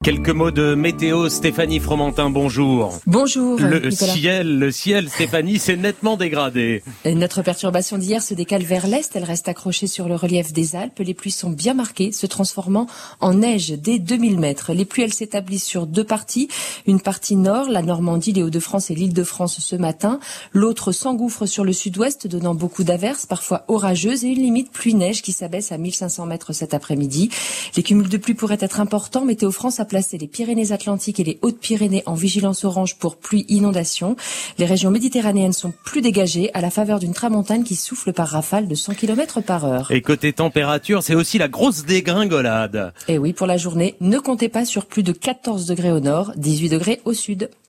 Quelques mots de météo, Stéphanie Fromentin, bonjour. Bonjour. Le ciel, Stéphanie, s'est nettement dégradé. Notre perturbation d'hier se décale vers l'est, elle reste accrochée sur le relief des Alpes. Les pluies sont bien marquées, se transformant en neige dès 2000 mètres. Les pluies, elles s'établissent sur deux parties. Une partie nord, la Normandie, les Hauts-de-France et l'Île-de-France ce matin. L'autre s'engouffre sur le sud-ouest, donnant beaucoup d'averses, parfois orageuses, et une limite pluie-neige qui s'abaisse à 1500 mètres cet après-midi. Les cumuls de pluie pourraient être importants. Météo France a placé les Pyrénées-Atlantiques et les Hautes-Pyrénées en vigilance orange pour pluie-inondation. Les régions méditerranéennes sont plus dégagées à la faveur d'une tramontane qui souffle par rafale de 100 km par heure. Et côté température, c'est aussi la grosse dégringolade. Et oui, pour la journée, ne comptez pas sur plus de 14 degrés au nord, 18 degrés au sud.